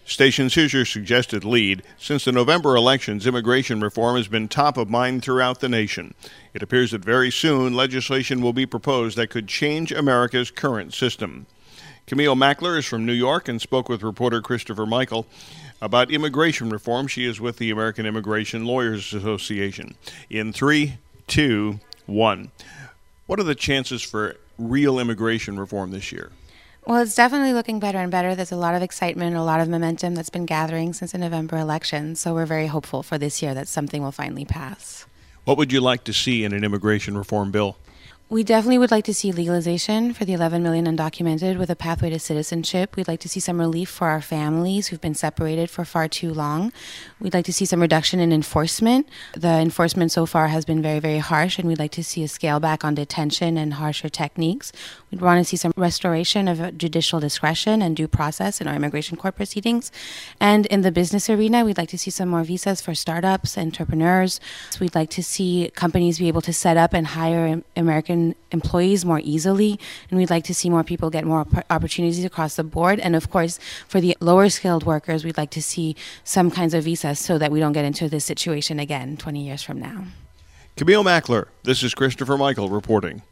Stations, here's your suggested lead. Since the November elections, immigration reform has been top of mind throughout the nation. It appears that very soon legislation will be proposed that could change America's current system. Camille Mackler is from New York and spoke with reporter Christopher Michael about immigration reform. She is with the American Immigration Lawyers Association. In 3, 2, 1. What are the chances for real immigration reform this year? Well, it's definitely looking better and better. There's a lot of excitement, a lot of momentum that's been gathering since the November election. So we're very hopeful for this year that something will finally pass. What would you like to see in an immigration reform bill? We definitely would like to see legalization for the 11 million undocumented with a pathway to citizenship. We'd like to see some relief for our families who've been separated for far too long. We'd like to see some reduction in enforcement. The enforcement so far has been very, very harsh, and we'd like to see a scale back on detention and harsher techniques. We'd want to see some restoration of judicial discretion and due process in our immigration court proceedings. And in the business arena, we'd like to see some more visas for startups, entrepreneurs. So we'd like to see companies be able to set up and hire American employees more easily, and we'd like to see more people get more opportunities across the board. And of course, for the lower skilled workers, we'd like to see some kinds of visas so that we don't get into this situation again 20 years from now. Camille Mackler, this is Christopher Michael reporting.